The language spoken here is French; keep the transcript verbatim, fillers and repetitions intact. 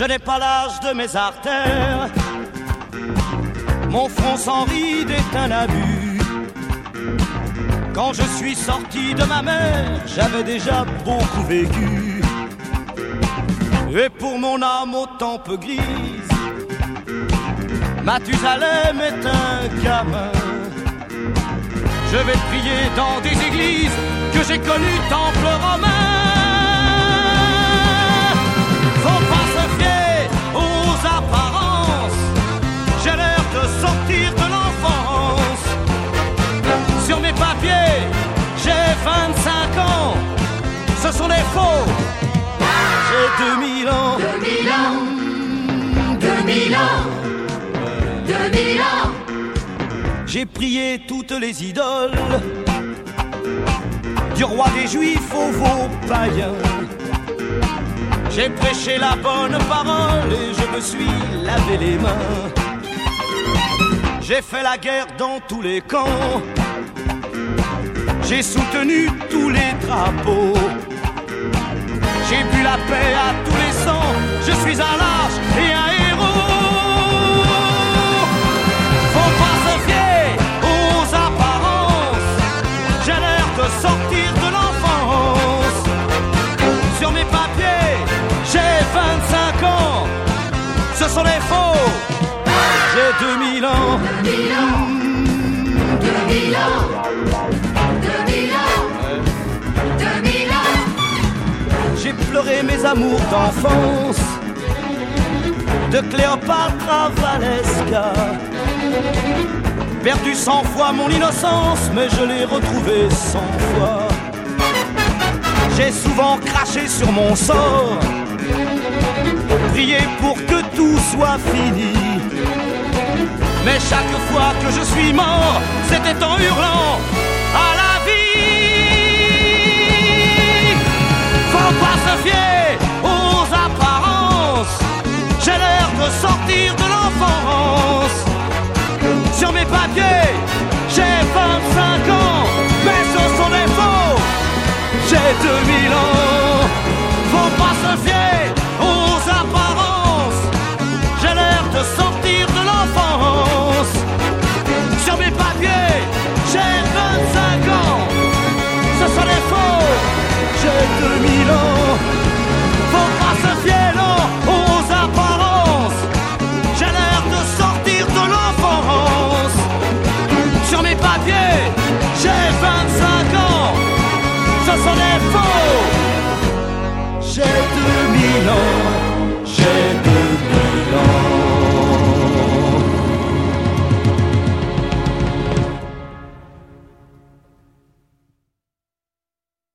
Je n'ai pas l'âge de mes artères. Mon front sans ride est un abus. Quand je suis sorti de ma mère, j'avais déjà beaucoup vécu. Et pour mon âme autant peu grise, Mathusalem est un gamin. Je vais prier dans des églises que j'ai connues temple romain. Faut pas se fier aux apparences. J'ai l'air de sortir de l'enfance. Sur mes papiers, j'ai vingt-cinq ans. Ce sont des faux. J'ai deux mille ans. Deux mille ans. Deux mille ans. Deux mille ans. J'ai prié toutes les idoles, du roi des Juifs aux veaux païens. J'ai prêché la bonne parole et je me suis lavé les mains. J'ai fait la guerre dans tous les camps. J'ai soutenu tous les drapeaux. J'ai bu la paix à tous les sangs. Je suis un lâche et un héros. Faut pas se fier aux apparences. J'ai l'air de sortir de l'enfance. Sur mes papiers, j'ai vingt-cinq ans. Ce sont les faux. J'ai deux mille ans. Deux mille ans. Deux mille ans. Deux mille ans. Deux mille ans. J'ai pleuré mes amours d'enfance, de Cléopâtre à Valeska. Perdu cent fois mon innocence, mais je l'ai retrouvée cent fois. J'ai souvent craché sur mon sort, prié pour que tout soit fini. Mais chaque fois que je suis mort, c'était en hurlant à la vie. Faut pas se fier aux apparences. J'ai l'air de sortir de l'enfance. Sur mes papiers, j'ai vingt-cinq ans, mais ce sont des faux. J'ai deux mille ans.